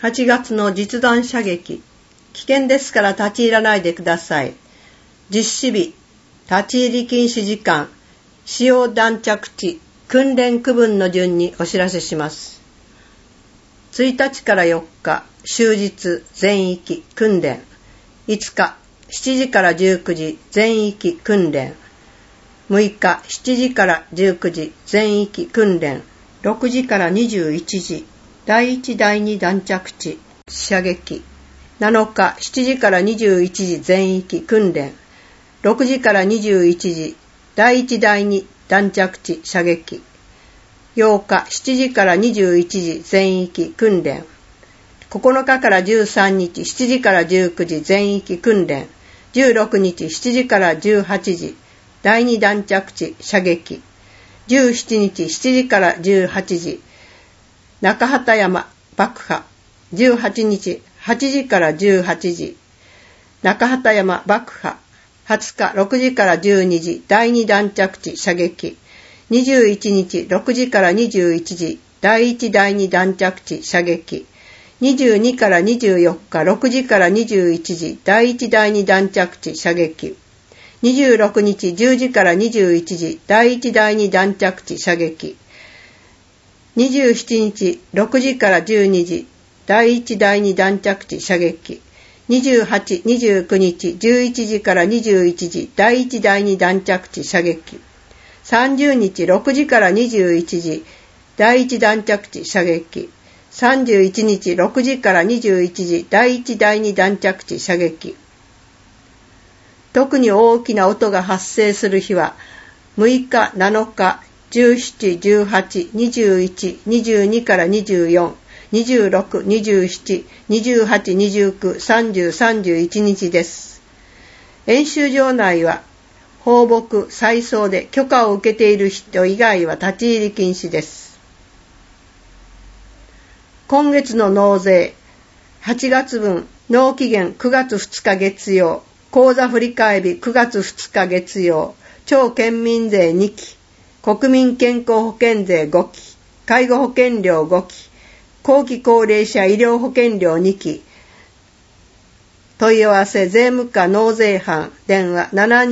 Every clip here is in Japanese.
8月の実弾射撃。危険ですから立ち入らないでください。実施日、立ち入り禁止時間、使用弾着地、訓練区分の順にお知らせします。1日から4日、終日全域訓練。5日、7時から19時全域訓練。6日、7時から19時全域訓練。6時から21時、第1第2弾着地、射撃。7日、7時から21時全域訓練。6時から21時、第1第2弾着地、射撃。8日、7時から21時全域訓練。9日から13日、7時から19時全域訓練。16日、7時から18時、第2弾着地、射撃。17日、7時から18時、中畑山爆破。18日、8時から18時、中畑山爆破。20日、6時から12時、第2弾着地、射撃。21日、6時から21時、第1第2弾着地、射撃。22から24日、6時から21時、第1第2弾着地、射撃。26日、10時から21時、第1第2弾着地、射撃。27日、6時から12時、第1第2弾着地、射撃。28、29日、11時から21時、第1第2弾着地、射撃。30日、6時から21時、第1弾着地、射撃。31日、6時から21時、第1第2弾着地、射撃。特に大きな音が発生する日は、6日、7日、17、18、21、22から24、26、27、28、29、30、31日です。演習場内は、放牧、再送で許可を受けている人以外は立ち入り禁止です。今月の納税、8月分、納期限9月2日月曜、口座振替日9月2日月曜、町県民税2期、国民健康保険税5期、介護保険料5期、後期高齢者医療保険料2期。問い合わせ税務課納税班電話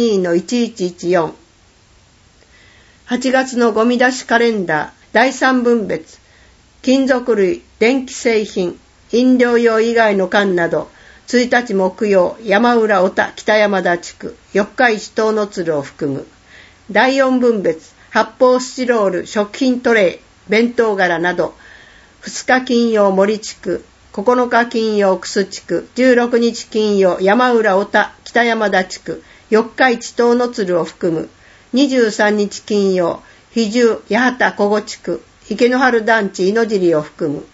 72-1114。8月のゴミ出しカレンダー第3分別、金属類、電気製品、飲料用以外の缶など、1日木曜、山浦小田北山田地区、四日市東の鶴を含む。第4分別、発泡スチロール、食品トレイ、弁当柄など、2日金曜森地区、9日金曜楠地区、16日金曜山浦小田北山田地区、四日市東の鶴を含む。23日金曜、比重八幡小後地区、池の春団地猪尻を含む。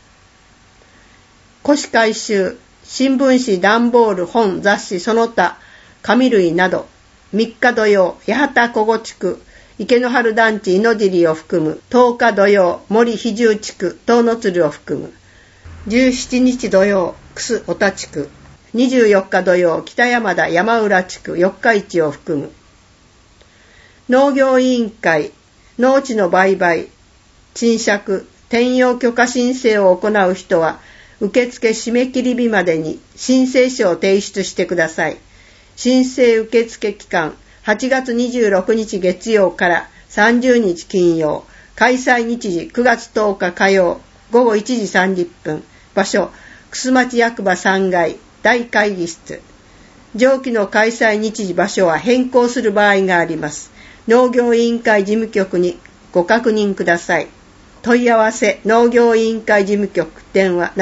古紙回収、新聞紙、段ボール、本、雑誌、その他、紙類など、3日土曜、八幡小後地区、池の春団地猪尻を含む。10日土曜、森比重地区、東の鶴を含む。17日土曜、楠小田地区。24日土曜、北山田山浦地区、四日市を含む。農業委員会、農地の売買、賃借、転用許可申請を行う人は、受付締め切り日までに申請書を提出してください。申請受付期間、8月26日月曜から30日金曜、開催日時9月10日火曜、午後1時30分、場所、楠町役場3階、大会議室。上記の開催日時場所は変更する場合があります。農業委員会事務局にご確認ください。問い合わせ、農業委員会事務局、電話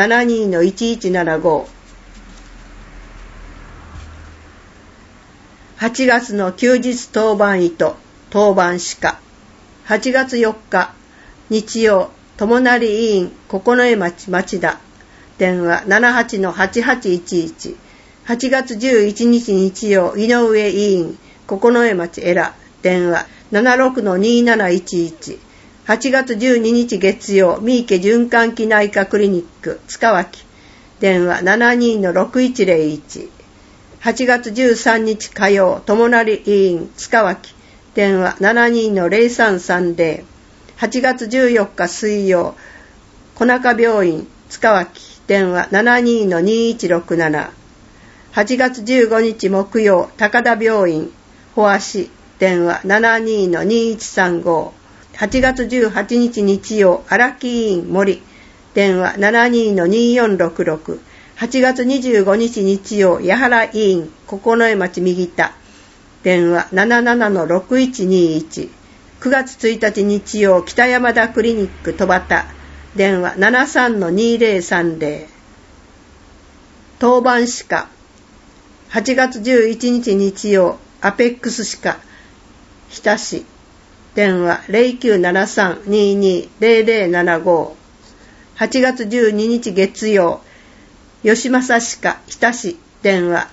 72-1175。8月の休日当番糸、当番鹿。8月4日、日曜、友成委員、九重町町田。電話 78-8811。8月11日日曜、井上委員、九重町エラ。電話 76-2711。8月12日月曜、三池循環器内科クリニック、塚脇。電話 72-6101。8月13日火曜、友成委員、塚脇。電話 72-0330。8月14日水曜、小中病院、塚脇。 電話 72-2167。8月15日木曜、高田病院、保芦、電話 72-2135。8月18日日曜、荒木医院森、電話 72-2466。8月25日日曜、八原医院、九重町右田、電話 77-6121。9月1日日曜、北山田クリニック戸端、電話 73-2030。当番歯科、8月11日日曜、アペックス歯科、日田市、電話 0973-220075。8月12日月曜、吉正歯科、日田市、電話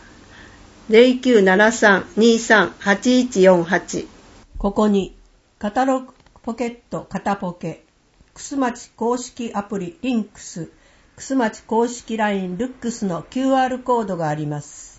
0973-238148。ここに、カタログポケットカタポケ、くすまち公式アプリリンクス、くすまち公式 LINE ルックスの QR コードがあります。